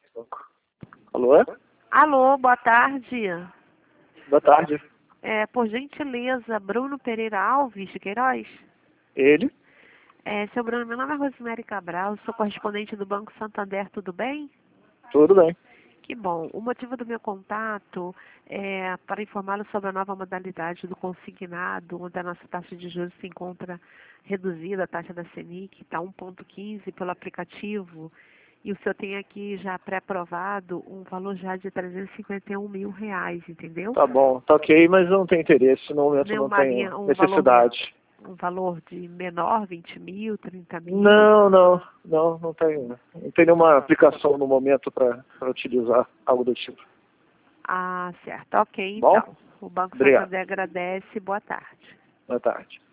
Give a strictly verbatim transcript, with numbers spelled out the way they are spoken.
Alô? Alô, boa tarde. Boa tarde. É, por gentileza, Bruno Pereira Alves de Queiroz? Ele? É, seu Bruno, meu nome é Rosemary Cabral, sou correspondente do Banco Santander, tudo bem? Tudo bem. Que bom. O motivo do meu contato é para informá-lo sobre a nova modalidade do consignado, onde a nossa taxa de juros se encontra reduzida, a taxa da Selic está um ponto quinze pelo aplicativo, e o senhor tem aqui já pré-aprovado um valor já de trezentos e cinquenta e um mil reais, entendeu? Tá bom, tá ok, mas não tem interesse, no momento não Nenhuma tenho linha, um valor, necessidade. um valor de menor, vinte mil, trinta mil? Não, não, não, não tenho. Não tem nenhuma aplicação no momento para utilizar algo do tipo. Ah, certo. Ok, Bom? então. O Banco Obrigado. Santander agradece. Boa tarde. Boa tarde.